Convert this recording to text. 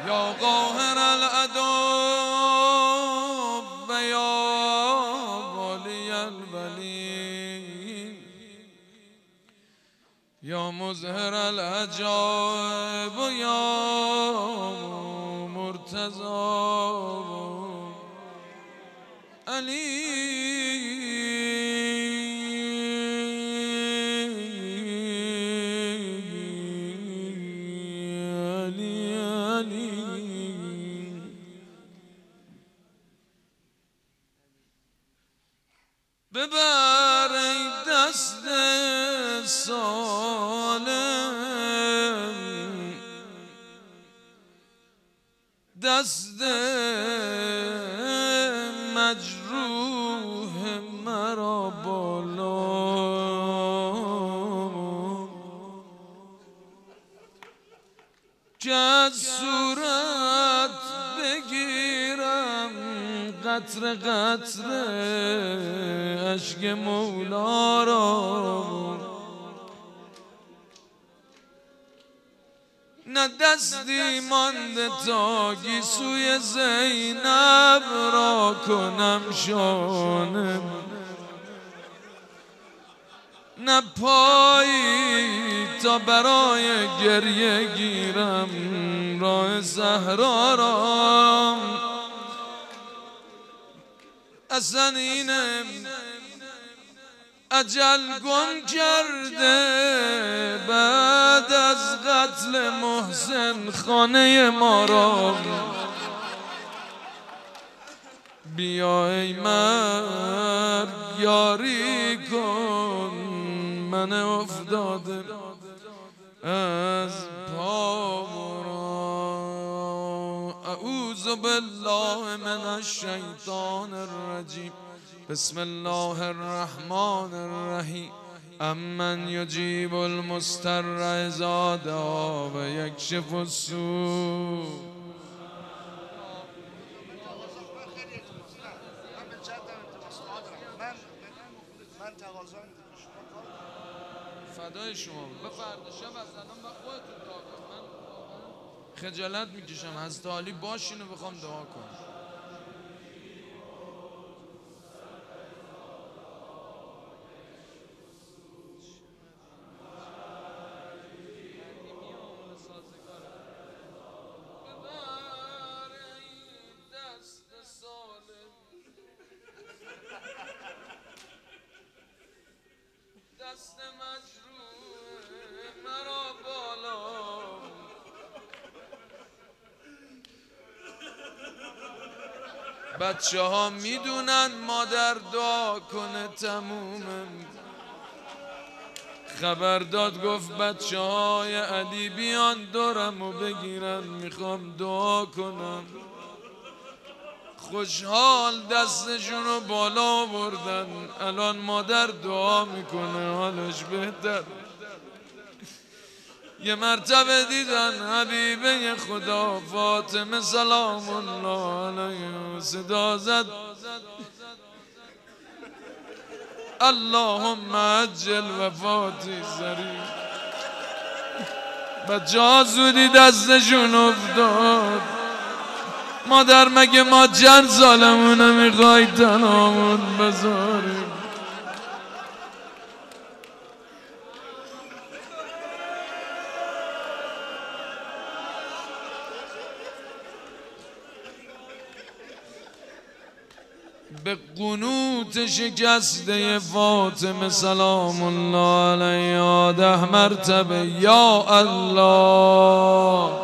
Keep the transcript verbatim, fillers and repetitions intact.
یا قاهر العدو و یا والی الولی یا مظهر العجائب و یا مرتضی علی ببر ای دست سالم دست مجروح مرا بالا که از صورت بگیرم قطره قطره اشک مولا را نه دستی مانده تا گیسوی زینب را کنم شانه نه پایی تا برای گریه گیرم راه صحرا را اصلا اینه اجل گم کرده بعد از قتل محسن خانه ما را بیا ای مرد یاری کن من افتاده از پا اعوذ بالله من الشیطان الرجیم بسم الله الرحمن الرحیم امن یجیب المضطر اذا دعا و یکشف السوء. فدای شما به فردا شب از الان با خودتون دعا کنم. من خجالت میکشم حضرت علی باشین و بخوام دعا کنم. دست مجروح مرا بالا بچه ها میدونن مادر دعا کنه تمومه. خبر داد گفت بچه های علی بیان دورم و بگیرن میخوام دعا کنم. خوشحال دستشون رو بالا بردن. الان مادر دعا میکنه حالش بهتر. یه مرتبه دیدن حبیبه خدا فاطمه سلام الله علیه صدا زد اللهم عجل وفاتی سریع. بچه ها زودی دستشون افتاد. مادر مگه ما چند سالمونه میخوای تنامون بذاریم؟ به قنوت شکسته فاطمه سلام الله علیها ده مرتبه یا الله